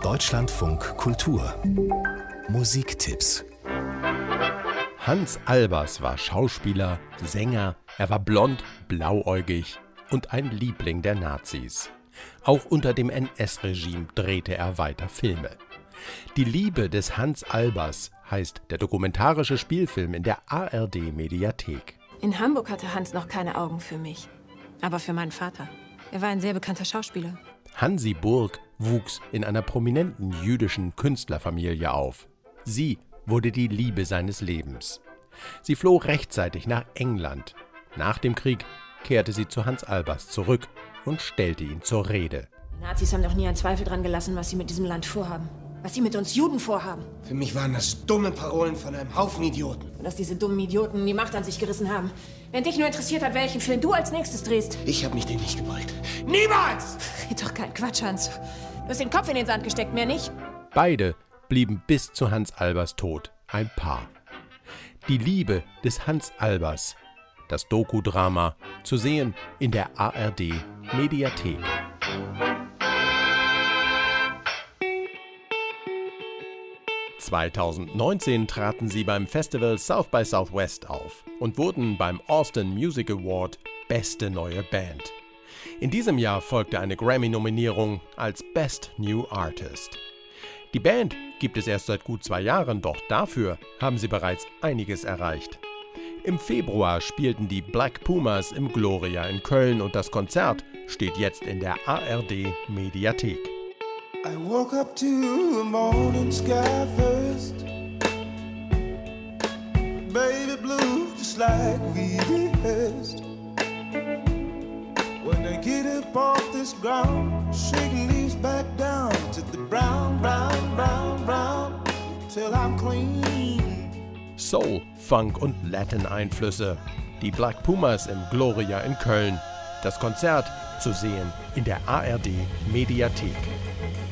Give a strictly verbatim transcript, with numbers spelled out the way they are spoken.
Deutschlandfunk Kultur Musiktipps. Hans Albers war Schauspieler, Sänger, er war blond, blauäugig und ein Liebling der Nazis. Auch unter dem N S-Regime drehte er weiter Filme. Die Liebe des Hans Albers heißt der dokumentarische Spielfilm in der A R D-Mediathek. In Hamburg hatte Hans noch keine Augen für mich, aber für meinen Vater. Er war ein sehr bekannter Schauspieler. Hansi Burg wuchs in einer prominenten jüdischen Künstlerfamilie auf. Sie wurde die Liebe seines Lebens. Sie floh rechtzeitig nach England. Nach dem Krieg kehrte sie zu Hans Albers zurück und stellte ihn zur Rede. Die Nazis haben doch nie einen Zweifel dran gelassen, was sie mit diesem Land vorhaben. Was sie mit uns Juden vorhaben. Für mich waren das dumme Parolen von einem Haufen Idioten. Und dass diese dummen Idioten die Macht an sich gerissen haben. Wenn dich nur interessiert hat, welchen Film du als nächstes drehst. Ich habe mich denen nicht gebeugt. Niemals! Red doch kein Quatsch, Hans. Du hast den Kopf in den Sand gesteckt, mehr nicht. Beide blieben bis zu Hans Albers Tod ein Paar. Die Liebe des Hans Albers. Das Dokudrama zu sehen in der A R D-Mediathek. zweitausendneunzehn traten sie beim Festival South by Southwest auf und wurden beim Austin Music Award Beste Neue Band. In diesem Jahr folgte eine Grammy-Nominierung als Best New Artist. Die Band gibt es erst seit gut zwei Jahren, doch dafür haben sie bereits einiges erreicht. Im Februar spielten die Black Pumas im Gloria in Köln und das Konzert steht jetzt in der A R D-Mediathek. I woke up to the morning sky first. Baby blue, just like we rehearsed. When they get up off this ground, shaking leaves back down to the brown, brown, brown, brown, till I'm clean. Soul, Funk und Latin-Einflüsse. Die Black Pumas im Gloria in Köln. Das Konzert zu sehen in der A R D-Mediathek.